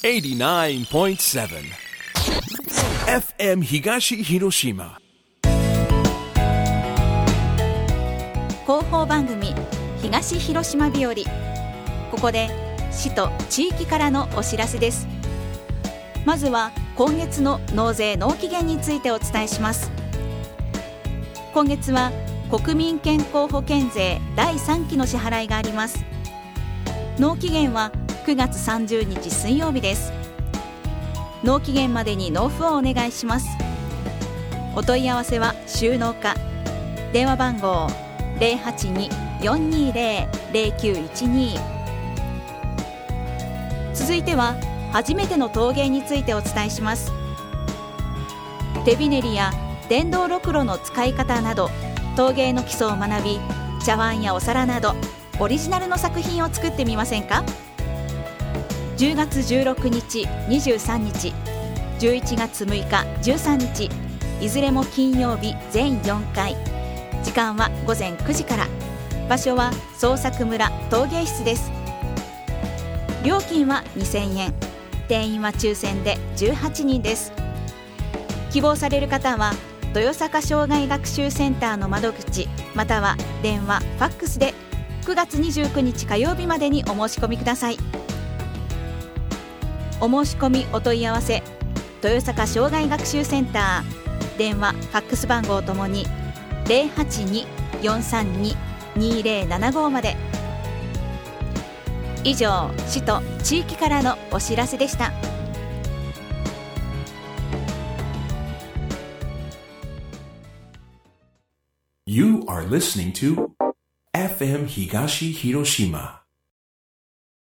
89.7 FM 東広島。 広報番組東広島日和。ここで市と地域からのお知らせです。まずは今月の納税納期限についてお伝えします。今月は国民健康保険税第3期の支払いがあります。納期限は9月30日水曜日です。納期限までに納付をお願いします。お問い合わせは収納課、電話番号 082-420-0912。 続いては初めての陶芸についてお伝えします。手びねりや電動ろくろの使い方など陶芸の基礎を学び、茶碗やお皿などオリジナルの作品を作ってみませんか。10月16日、23日、11月6日、13日、いずれも金曜日全4回。時間は午前9時から。場所は創作村陶芸室です。料金は2000円。定員は抽選で18人です。希望される方は豊坂障害学習センターの窓口または電話、ファックスで9月29日火曜日までにお申し込みください。お申し込みお問い合わせ豊坂障害学習センター、電話、ファックス番号ともに 082-432-2075 まで。以上、市と地域からのお知らせでした。 You are listening to FM 東広島